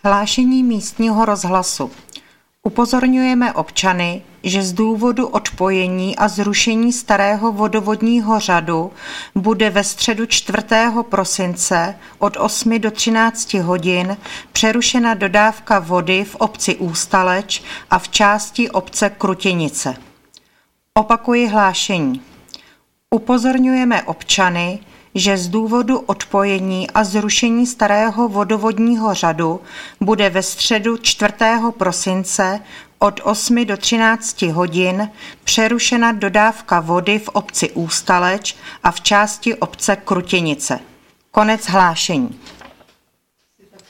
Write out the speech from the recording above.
Hlášení místního rozhlasu. Upozorňujeme občany, že z důvodu odpojení a zrušení starého vodovodního řadu bude ve středu 4. prosince od 8 do 13 hodin přerušena dodávka vody v obci Ústaleč a v části obce Krutěnice. Opakuji hlášení. Upozorňujeme občany, že z důvodu odpojení a zrušení starého vodovodního řadu bude ve středu 4. prosince od 8 do 13 hodin přerušena dodávka vody v obci Ústaleč a v části obce Krutěnice. Konec hlášení.